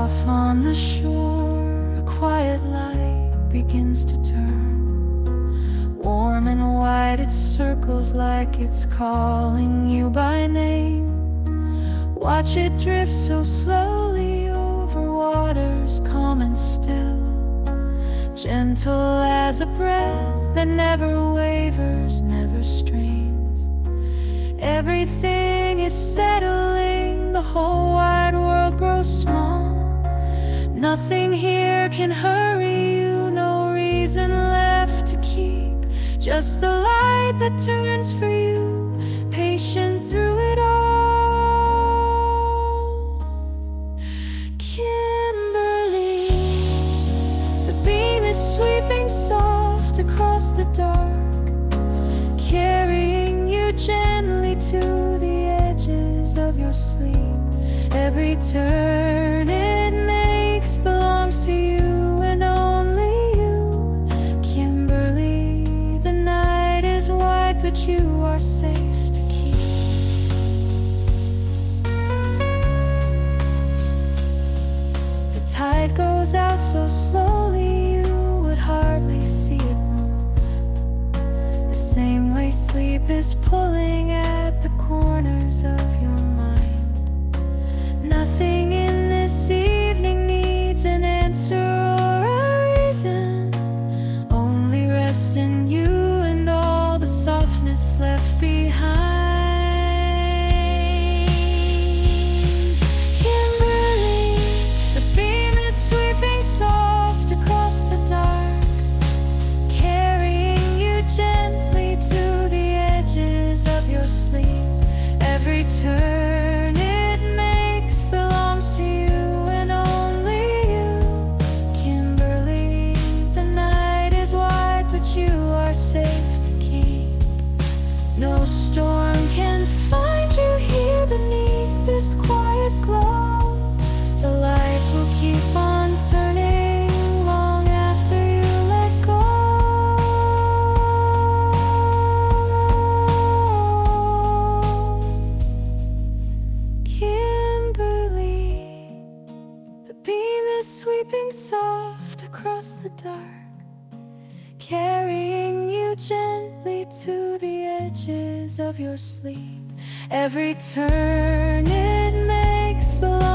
Off on the shore, a quiet light begins to turn. Warm and white, it circles like it's calling you by name. Watch it drift so slowly over waters calm and still, gentle as a breath that never wavers, never strains. Everything is settling, the whole wide world grows small. Nothing here can hurry you, no reason left to keep, just the light that turns for you, patient through it all. Kimberly, the beam is sweeping soft across the dark, carrying you gently to the edges of your sleep. Every turn it makes belongs to you and only you. Kimberly, the night is wide, but you are safe to keep. The tide goes out so slowly you would hardly see it move. The same way sleep is pulling at the corners of your mind. Nothing in this evening needs an answer or a reason, only rest in you and all the softness left behind. Kimberly, the beam is sweeping soft across the dark, carrying you gently to the edges of your sleep. Every turn it makes belongs to you and only you. Kimberly, the night is wide, but you are safe to keep. No storm can find you here beneath this quiet glow. The light will keep on turning long after you let go. Kimberly, the beam is sweeping soft across the dark, carrying you gently to the edges of your sleep. Every turn it makes belongs